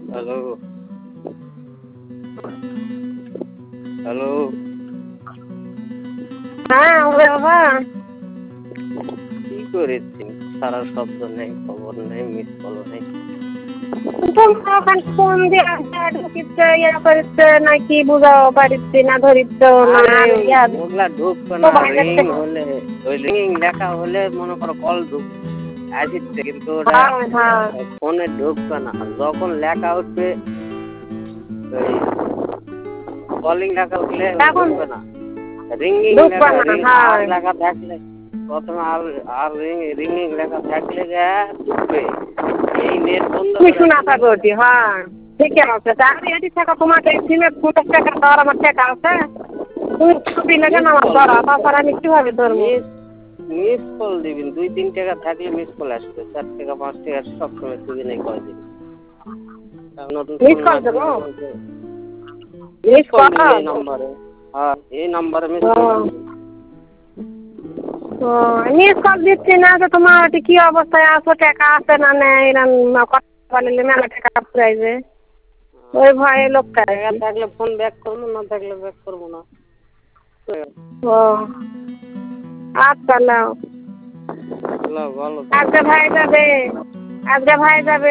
Hello, hello. হ্যাঁ ওরে বাবা, কি করেছি? সারা শব্দ নেই, খবর নেই, মিস কল নেই। তোমরা ওখানে ফোন দিয়ে ঢুকিচ্ছে ইয়া করিচ্ছে নাকি বুঝাও পারিচ্ছি না ধরিচ্ছ না আর ইয়া ওগুলা ঢুকবে না। মোবাইল রিং হলে, ওই রিং লেখা হলে মনে করো কল ঢুকবে, আসছে, কিন্তু ওটা হ্যাঁ ফোনে ঢুকবে না। যখন লেখা উঠবে, ওই কলিং লেখা উঠলে এখন ঢুকবে না। রিঙ্গিং ঢুকবে লেখা, না। রিং হ্যাঁ আর লেখা থাকলে প্রথমে আর রিঙ্গিং লেখা থাকলে যা ঢুকবে। এই নেট বন্ধ তুমি করে শোনা দিলে থাকো ওটি। হ্যাঁ ঠিকই আছে। আমি এটি থাকা তোমাকে সিমের 50 টাকা দেওয়ার আমার টাকা আছে, তুমি ছবি লেগে মিস আমার কল ধরা, তাছাড়া আমি কিভাবে ধরবো? মিস মিস কল দিবেন। 2-3 টাকা থাকলে মিস কল আসবে। 4 টাকা 5 টাকা সবসময় দিবি নাই কয়দিন। নতুন মিস ফোন কল মাধ্যমে দেবো? Miss miss call call? দিবেন এই নম্বরে। হ্যাঁ, এই নম্বরে মিস কল দিবেন। ও মিস কল দিচ্ছি না তো তোমার ওটি কি অবস্থায় আছো, টাকা আছে না নেই এরকম কথা বললে মেলা টাকা ফুরাইবে, ওই ভয়ে লোকটা আর টাকা কি। থাকলে ফোন ব্যাক করবো, না থাকলে ব্যাক করবো না। ও আচ্ছা নাও। ভালো আজকে ভাই যাবে, আজকে ভাই যাবে।